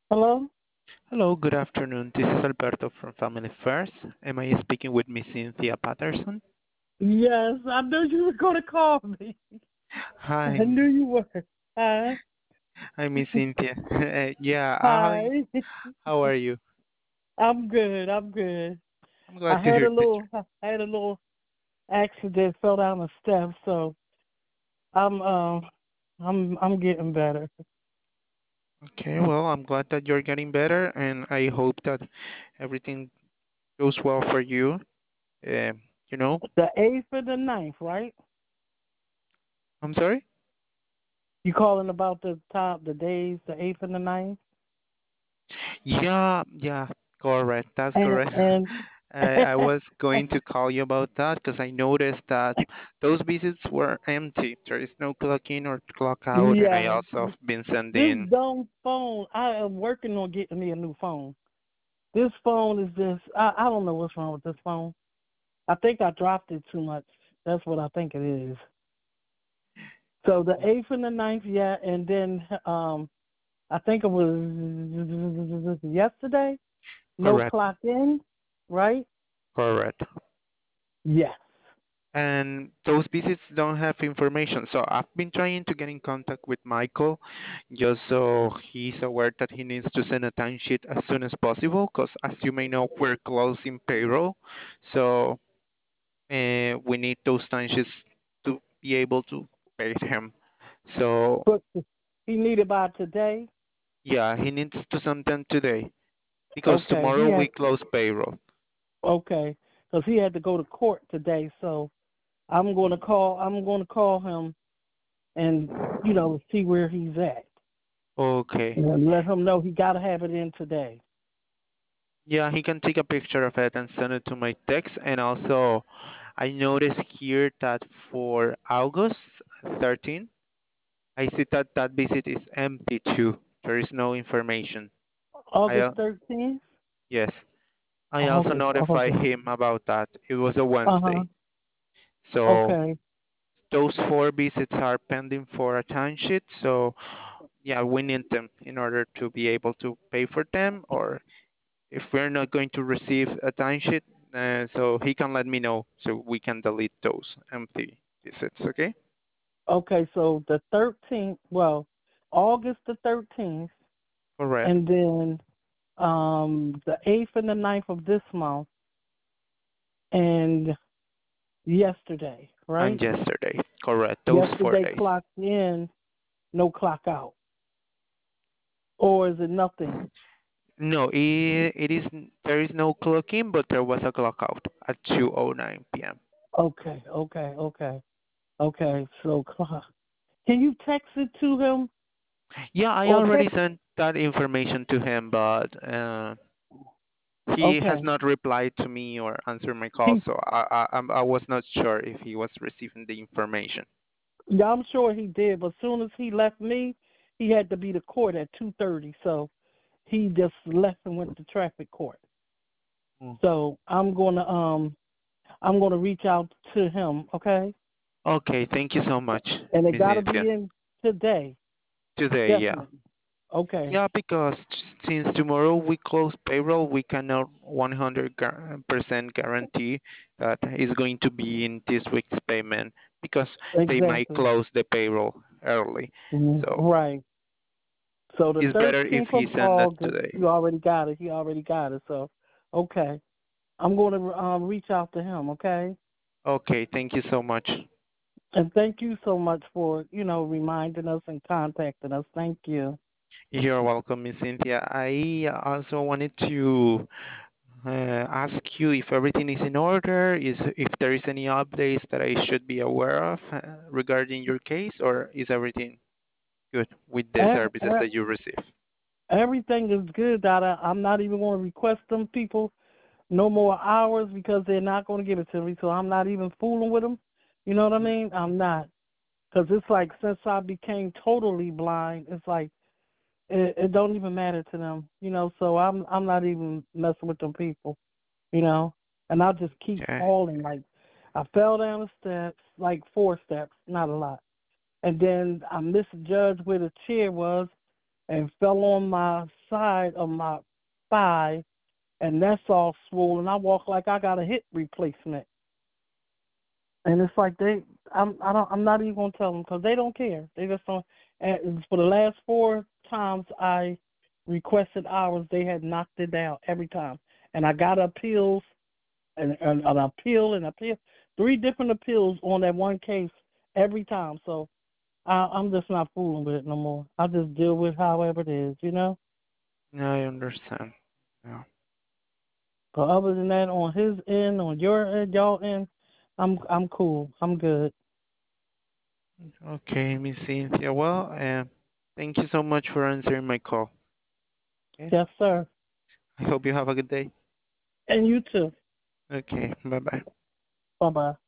Hello? Hello, good afternoon. This is Alberto from Family First. Am I speaking with Miss Cynthia Patterson? Yes, I knew you were going to call me. Hi, I knew you were. Hi. hi, Miss Cynthia. Yeah, hi. Hi. How are you? I'm good. I'm good. I'm glad to I had a little accident, fell down the steps, so I'm I'm getting better. Okay, well, I'm glad that you're getting better, and I hope that everything goes well for you. Uh, you know, The 8th and the ninth, right? I'm sorry? You calling about the days, the 8th and the ninth? Yeah, correct. That's And correct. and I was going to call you about that because I noticed that those visits were empty. There is no clock in or clock out, and I yeah, also have been this sending. dumb phone. I am working on getting me a new phone. This phone is just, I don't know what's wrong with this phone. I think I dropped it too much. That's what I think it is. So the 8th and the ninth, yeah, and then I think it was yesterday, no Correct, clock in, right? correct. Yes. And those visits don't have information. So I've been trying to get in contact with Michael just so he's aware that he needs to send a timesheet as soon as possible because, as you may know, we're closing payroll. So we need those timesheets to be able to pay him. So But he needed by today. yeah, he needs to send them today because Okay, tomorrow we close payroll. okay, because he had to go to court today. So I'm going to call him and, see where he's at. Okay. And let him know he got to have it in today. Yeah, he can take a picture of it and send it to my text. And also, I noticed here that for August 13, I see that that visit is empty too. There is no information. I August 13th? yes, I also August, notified August. him about that. It was a Uh-huh. Wednesday. So Okay. those four visits are pending for a timesheet. So yeah, we need them in order to be able to pay for them, or if we're not going to receive a timesheet, so he can let me know so we can delete those empty visits. Okay? Okay, so the 13th, well, August the 13th, Correct. and then the 8th and the ninth of this month, and yesterday, And right? yesterday. Correct. Those four Yesterday days. clocked in, no clock out. Or is it nothing? No, it is. There is no clock in, but there was a clock out at 2:09 p.m. Okay, okay, okay. Okay, so can you text it to him? Yeah, I Or already text, sent that information to him, but he has okay. not replied to me or answered my call, He, so I was not sure if he was receiving the information. yeah, I'm sure he did, but as soon as he left me, he had to be to court at 2:30, so he just left and went to traffic court. Mm. So I'm gonna reach out to him, okay? Okay, thank you so much, And it Miss gotta Cynthia. be in today, Today, yeah. definitely. Okay, Yeah, because since tomorrow we close payroll, we cannot 100% guarantee that it's going to be in this week's payment because they might exactly. close the payroll early. So Right. So the it's better if 13th he of send it August, today. you already got it. He already got it. So, okay, I'm going to reach out to him, okay? Okay, thank you so much. And thank you so much for reminding us and contacting us. Thank you. You're welcome, Miss Cynthia. I also wanted to ask you if everything is in order, is if there is any updates that I should be aware of regarding your case, or is everything good with the E- services e- that you receive? Everything is good, Dada. I'm not even going to request them people no more hours because they're not going to give it to me. So I'm not even fooling with them. You know what I mean? I'm not. Because it's like since I became totally blind, it's like it don't even matter to them. So I'm not even messing with them people. And I'll just keep Okay. falling. Like I fell down the steps, like 4 steps, not a lot. And then I misjudged where the chair was, and fell on my side of my thigh, and that's all swollen. I walk like I got a hip replacement, and it's like I'm not even gonna tell them because they don't care. They just don't. And for the last 4 times I requested hours, they had knocked it down every time, and I got appeals and an appeal and appeal, 3 different appeals on that one case every time. So I'm just not fooling with it no more. I just deal with however it is, you know. Yeah, I understand. Yeah. But other than that, on his end, on your end, y'all end, I'm cool. I'm good. Okay, Miss Cynthia. Well, thank you so much for answering my call. Okay. Yes, sir. I hope you have a good day. And you too. Okay. Bye bye. Bye bye.